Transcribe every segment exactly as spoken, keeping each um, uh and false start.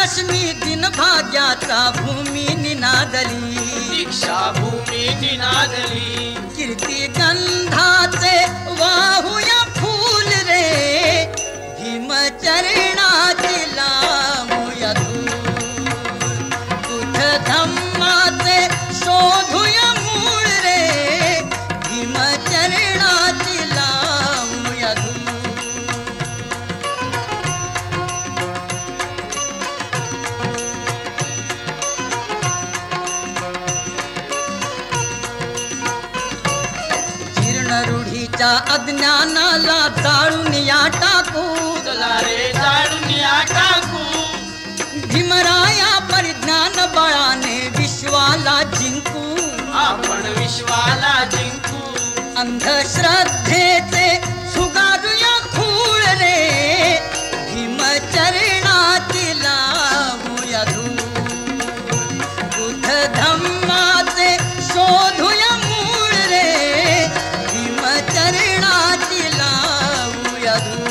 दशमी दिन भाग्याचा भूमी निनादली, दीक्षा भूमी निनादली. कीर्ती गंधाचे वाहूया फूल रे, भीम चरणाची लावूया धूल. बुद्ध धम्माचे शोधूया मूळ रे, भीम चरणाची लावूया धूल. रूढीच्या अज्ञानाला जाळून या टाकू, चला रे जाळून या टाकू. भीमराया परिज्ञान बळाने विश्वाला जिंकू, आपण विश्वाला जिंकू. अंधश्रद्धेचे सुगारूया खूळ रे, भीम चरणाची लावूया धूल. बुद्ध धम्माचे शोधूया मूळ रे, भीम चरणाची लावूया धूल.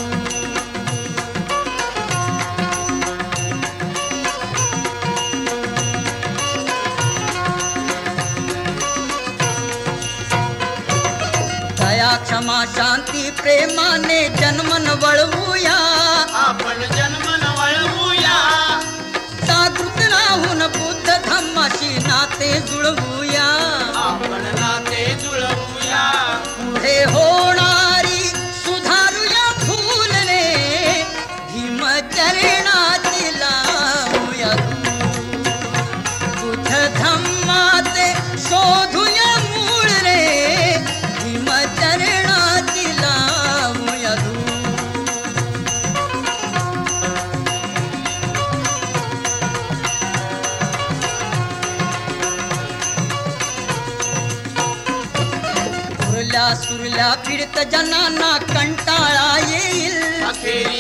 दया क्षमा शांती प्रेमाने जन्मन वळवूया, आपण जन्मन वळवूया. जागृत राहून बुद्ध धम्माशी नाते जुळवूया, आपण नाते जुळवूया. पुढे होणारी सुधारूया भूल रे, भीम चरणाची लावूया धूल. बुद्ध धम्माचे शोधूया मूळ रे, भीम चरणाची लावूया धूल. सुरल्या सुरल्या पीडित जनांना कंटाळा येईल, अखेर